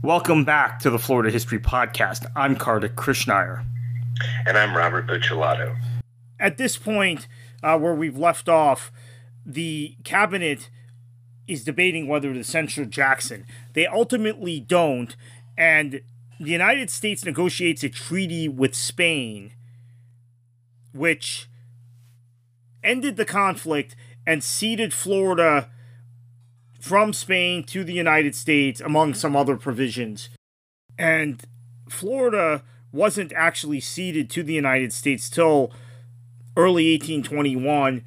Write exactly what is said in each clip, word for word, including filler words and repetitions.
Welcome back to the Florida History Podcast. I'm Kartik Krishnaiyer. And I'm Robert Buccellato. At this point, uh, where we've left off, the cabinet is debating whether to censure Jackson. They ultimately don't, and the United States negotiates a treaty with Spain, which ended the conflict and ceded Florida from Spain to the United States, among some other provisions. And Florida wasn't actually ceded to the United States till early eighteen twenty-one,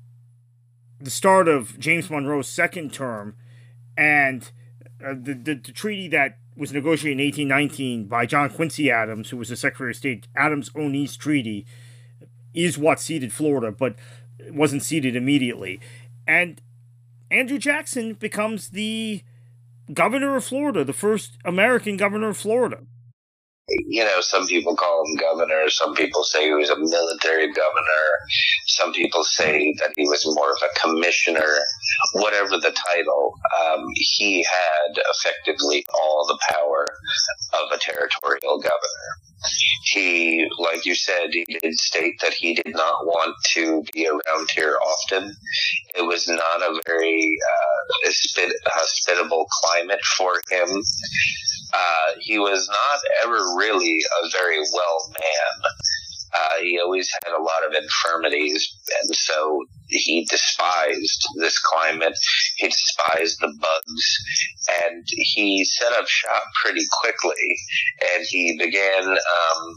the start of James Monroe's second term, and uh, the, the, the treaty that was negotiated in eighteen nineteen by John Quincy Adams, who was the Secretary of State, Adams-Onis Treaty, is what ceded Florida, but it wasn't ceded immediately. And Andrew Jackson becomes the governor of Florida, the first American governor of Florida. You know, some people call him governor. Some people say he was a military governor. Some people say that he was more of a commissioner. Whatever the title, um, he had effectively all the power of a territorial governor. He, like you said, he did state that he did not want to be around here often. It was not a very uh, hospitable climate for him. Uh, he was not ever really a very well man. Uh, he always had a lot of infirmities, and so he despised this climate. He despised the bugs, and he set up shop pretty quickly, and he began um,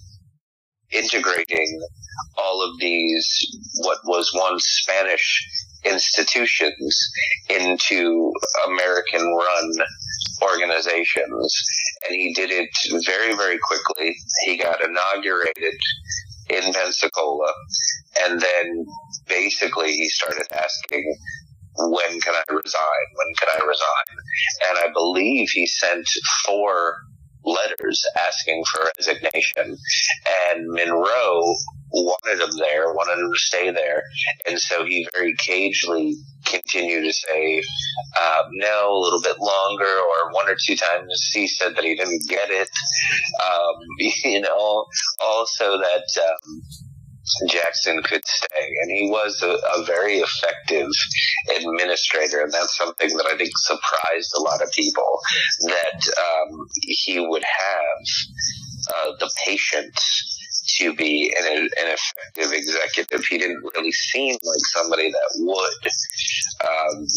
integrating all of these, what was once Spanish institutions, into American-run organizations, and he did it very, very quickly. He got inaugurated in Pensacola, and then basically he started asking, when can I resign? When can I resign? And I believe he sent four letters asking for resignation, and Monroe wanted him there, wanted him to stay there, and so he very cagely continued to say uh, no a little bit longer, or one or two times he said that he didn't get it, um, you know, also that um, Jackson could stay, and he was a, a very effective administrator, and that's something that I think surprised a lot of people, that um, he would have uh, the patience to be an, an effective executive. He didn't really seem like somebody that would. Um,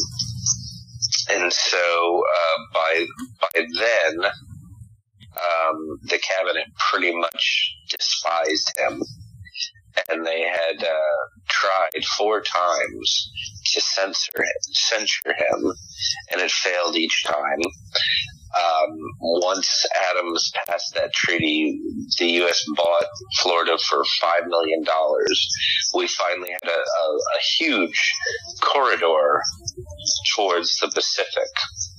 and so uh, by by then, um, the cabinet pretty much despised him, and they had uh, tried four times to censor him, censure him, and it failed each time. Um, once Adams passed that treaty, the U S bought Florida for five million dollars. We finally had a, a, a huge corridor towards the Pacific.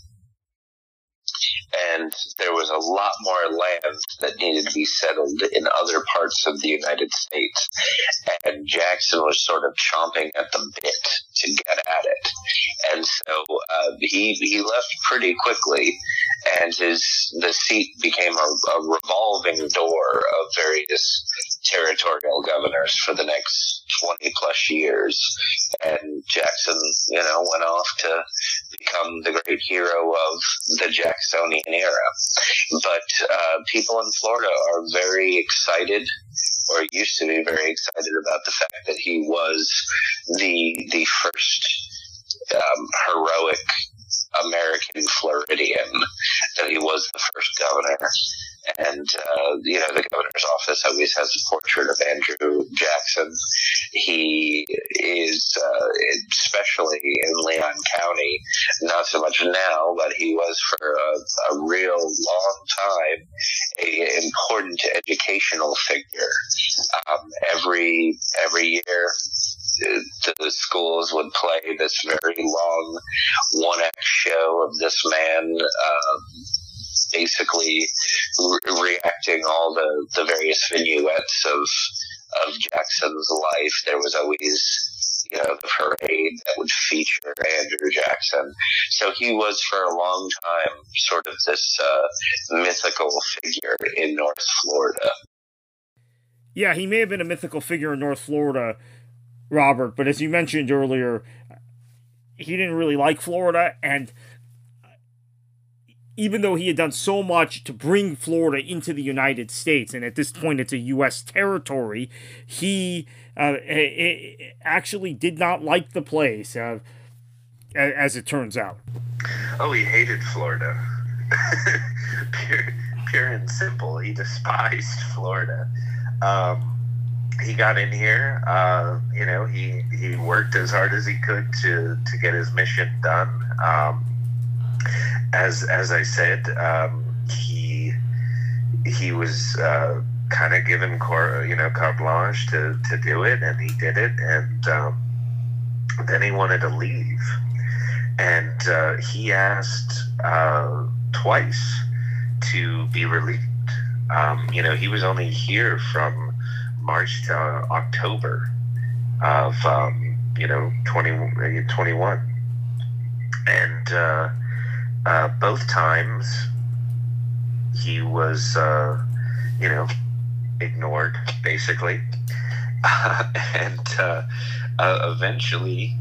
And there was a lot more land that needed to be settled in other parts of the United States. And Jackson was sort of chomping at the bit to get at it. And so uh, he he left pretty quickly, and his the seat became a, a revolving door of various territorial governors for the next twenty plus years. And Jackson, you know, went off to become the great hero of the Jacksonian era. But uh, people in Florida are very excited, or used to be very excited, about the fact that he was the the first um, heroic American Floridian, that he was the first governor. And, uh, you know, the governor's office always has a portrait of Andrew Jackson. He is, uh, especially in Leon County, not so much now, but he was for a, a real long time an important educational figure. Um, every, every year, the schools would play this very long one-act show of this man, um, basically re- reacting all the, the various vignettes of of Jackson's life. There was always, you know, the parade that would feature Andrew Jackson. So he was for a long time sort of this uh, mythical figure in North Florida. Yeah, he may have been a mythical figure in North Florida, Robert, but as you mentioned earlier, he didn't really like Florida, and even though he had done so much to bring Florida into the United States, and at this point it's a U S territory, he uh, actually did not like the place, uh, as it turns out. Oh, he hated Florida. pure, pure and simple. He despised Florida. Um, he got in here, uh, you know, he, he worked as hard as he could to, to get his mission done. Um, As as I said, um, he he was uh, kind of given cor- you know carte blanche to, to do it, and he did it. And um, then he wanted to leave, and uh, he asked uh, twice to be relieved. Um, you know, he was only here from March to October of um, you know twenty twenty-one, and. Uh, Uh, both times he was, uh, you know, ignored, basically. Uh, and uh, uh, eventually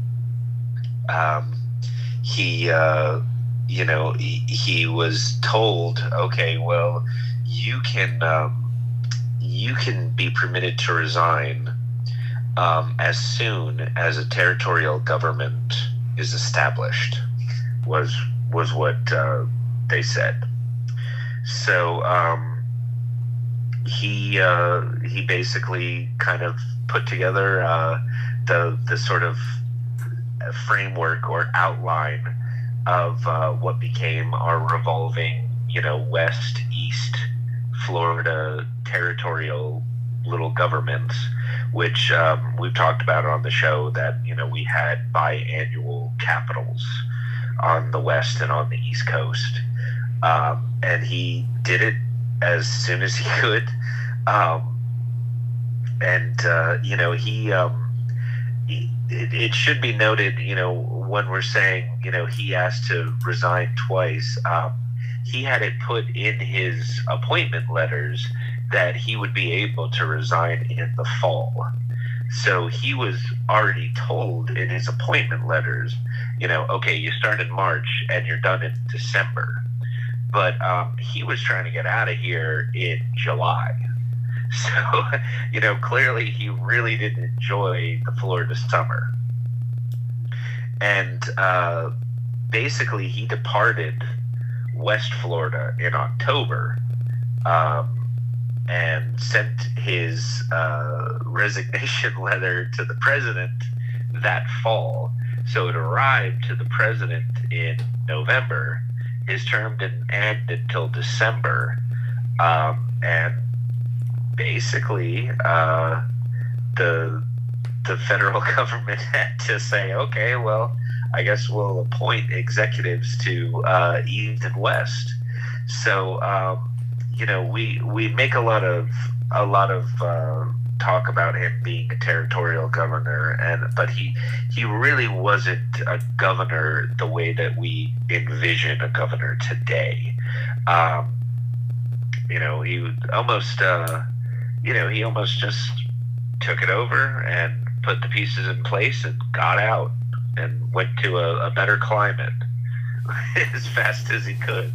um, he, uh, you know, he, he was told, okay, well, you can, um, you can be permitted to resign um, as soon as a territorial government is established, was was what uh, they said. So um, he uh, he basically kind of put together uh, the the sort of framework or outline of uh, what became our revolving, you know, West East Florida territorial little governments, which um, we've talked about on the show, that, you know, we had biannual capitals on the West and on the East Coast. Um, and he did it as soon as he could. Um, and, uh, you know, he, um, he it, it should be noted, you know, when we're saying, you know, he asked to resign twice, um, he had it put in his appointment letters that he would be able to resign in the fall. So he was already told in his appointment letters, you know, okay, you start in March and you're done in December. But um, he was trying to get out of here in July. So, you know, clearly he really didn't enjoy the Florida summer. And uh, basically he departed West Florida in October, um, and sent his uh, resignation letter to the president that fall. So it arrived to the president in November. His term didn't end until December. Um, and basically, uh, the the federal government had to say, okay, well, I guess we'll appoint executives to uh, East and West. So, um, you know, we we make a lot of a lot of uh, talk about him being a territorial governor, and but he he really wasn't a governor the way that we envision a governor today. Um, you know, he almost uh, you know he almost just took it over and put the pieces in place and got out and went to a, a better climate as fast as he could.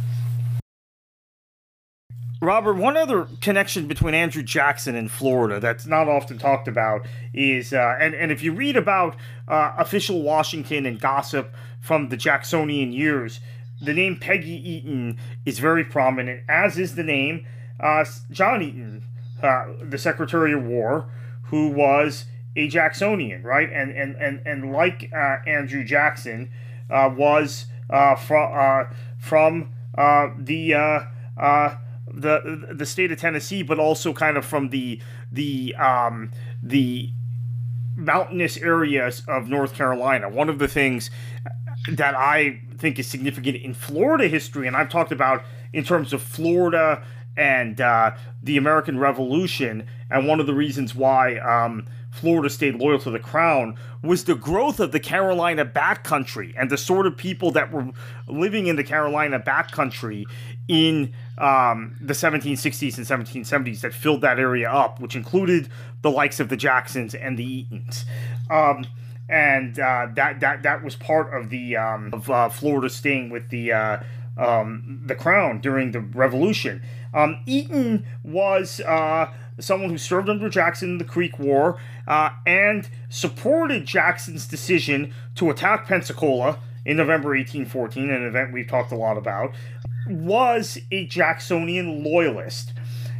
Robert, one other connection between Andrew Jackson and Florida that's not often talked about is, uh, and, and if you read about uh, official Washington and gossip from the Jacksonian years, the name Peggy Eaton is very prominent, as is the name uh, John Eaton, uh, the Secretary of War, who was a Jacksonian, right? And and, and, and like uh, Andrew Jackson, uh, was uh, from, uh, from uh, the... Uh, uh, the the state of Tennessee, but also kind of from the the um, the mountainous areas of North Carolina. One of the things that I think is significant in Florida history, and I've talked about in terms of Florida and uh, the American Revolution, and one of the reasons why um, Florida stayed loyal to the crown was the growth of the Carolina backcountry and the sort of people that were living in the Carolina backcountry in um, the seventeen sixties and seventeen seventies that filled that area up, which included the likes of the Jacksons and the Eatons. Um, and uh, that that that was part of the um, of uh, Florida staying with the uh, um, the crown during the Revolution. Um, Eaton was uh, someone who served under Jackson in the Creek War uh, and supported Jackson's decision to attack Pensacola in November eighteen fourteen, an event we've talked a lot about, was a Jacksonian loyalist.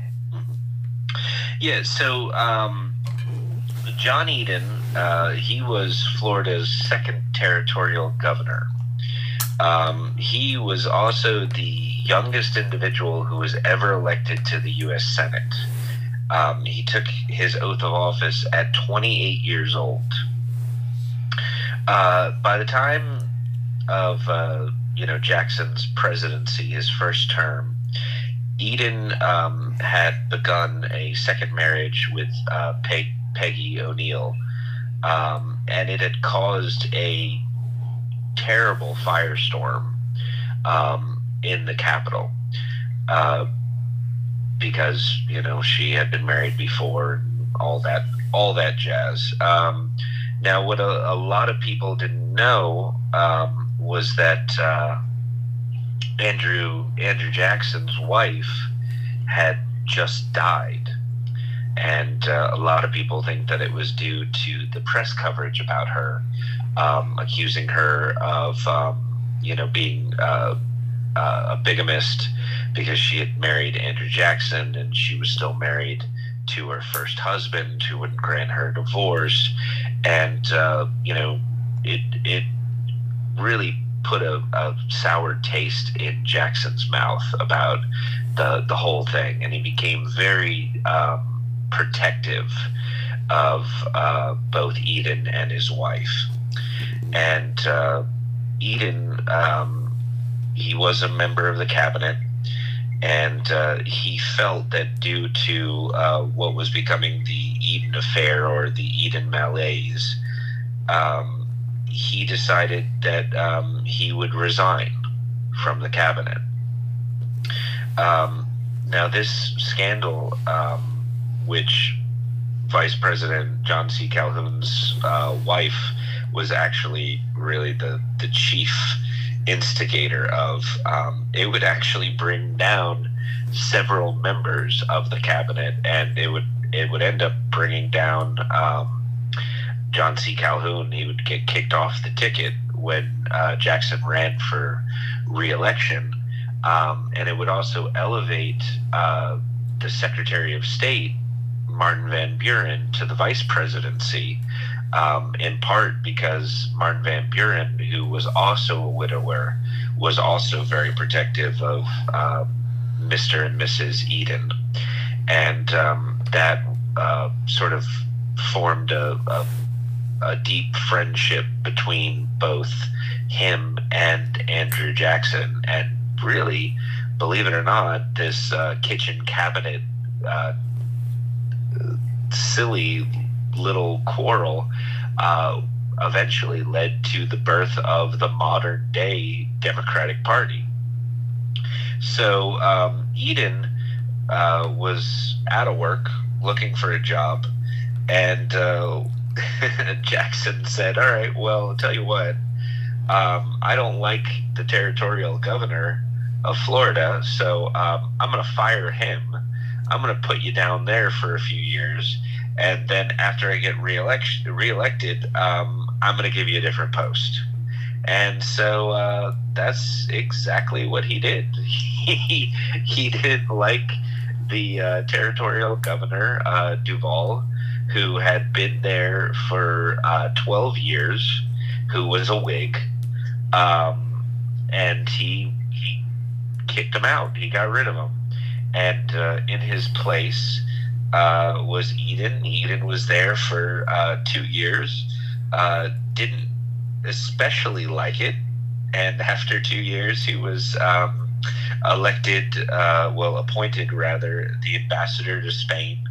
Yeah, so um, John Eden, uh, he was Florida's second territorial governor. Um, he was also the youngest individual who was ever elected to the U S Senate. Um, he took his oath of office at twenty-eight years old. Uh, by the time of uh, you know Jackson's presidency, his first term, Eden um, had begun a second marriage with uh, Peg, Peggy O'Neill, um, and it had caused a terrible firestorm um, in the Capitol uh, because you know she had been married before, and all that, all that jazz. Um, now, what a, a lot of people didn't know um, was that uh, Andrew Andrew Jackson's wife had just died, and uh, a lot of people think that it was due to the press coverage about her, um, accusing her of um, you know being uh, uh, a bigamist because she had married Andrew Jackson and she was still married to her first husband who wouldn't grant her a divorce, and uh, you know it it really put a, a sour taste in Jackson's mouth about the the whole thing, and he became very um, protective of uh, both Eden and his wife. And uh, Eden, um, he was a member of the cabinet, and uh, he felt that due to uh, what was becoming the Eden affair or the Eden malaise, um, he decided that um, he would resign from the cabinet. Um, now, this scandal, um, which Vice President John C. Calhoun's uh, wife was actually really the, the chief instigator of, um, it would actually bring down several members of the cabinet, and it would it would end up bringing down um, John C. Calhoun. He would get kicked off the ticket when uh, Jackson ran for re-election, um, and it would also elevate uh, the Secretary of State, Martin Van Buren, to the vice presidency, um, in part because Martin Van Buren, who was also a widower, was also very protective of uh, Mister and Missus Eden. And um, that uh, sort of formed a, a, a deep friendship between both him and Andrew Jackson. And really, believe it or not, this uh, kitchen cabinet uh, silly little quarrel uh, eventually led to the birth of the modern day Democratic Party. So um, Eden uh, was out of work looking for a job, and uh, Jackson said, all right, well, I'll tell you what, um, I don't like the territorial governor of Florida, so um, I'm going to fire him. I'm going to put you down there for a few years, and then after I get reelection, reelected, um, I'm going to give you a different post. And so uh, that's exactly what he did. He, he didn't like the uh, territorial governor, uh, Duval, who had been there for uh, twelve years, who was a Whig, um, and he, he kicked him out. He got rid of him. And uh, in his place uh, was Eden. Eden was there for uh, two years, uh, didn't especially like it, and after two years he was um, elected, uh, well, appointed rather, the ambassador to Spain,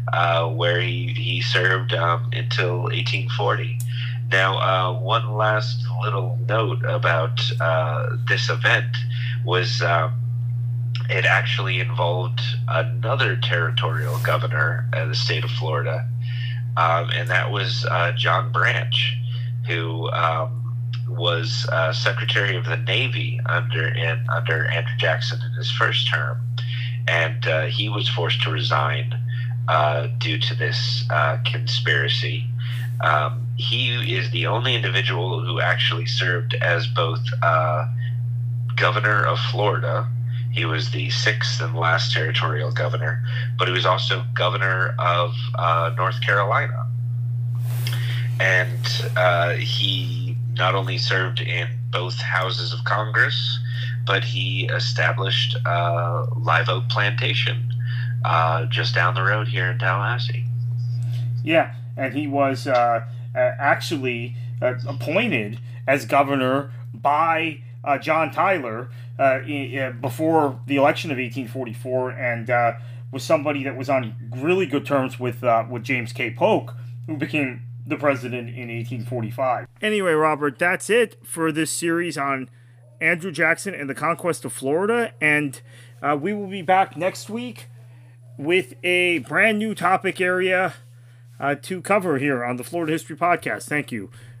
uh, where he, he served um, until eighteen forty. Now, uh, one last little note about uh, this event was um, it actually involved another territorial governor of the state of Florida, um, and that was uh, John Branch, who um, was uh, Secretary of the Navy under in, under Andrew Jackson in his first term, and uh, he was forced to resign uh, due to this uh, conspiracy. Um, he is the only individual who actually served as both uh, governor of Florida. He was the sixth and last territorial governor, but he was also governor of uh, North Carolina. And uh, he not only served in both houses of Congress, but he established uh, Live Oak Plantation uh, just down the road here in Tallahassee. Yeah, and he was uh, uh, actually uh, appointed as governor by uh, John Tyler uh, in, before the election of eighteen forty-four, and uh, was somebody that was on really good terms with uh, with James K. Polk, who became the president in eighteen forty-five. Anyway, Robert, that's it for this series on Andrew Jackson and the conquest of Florida, and uh, we will be back next week with a brand new topic area uh, to cover here on the Florida History Podcast. Thank you.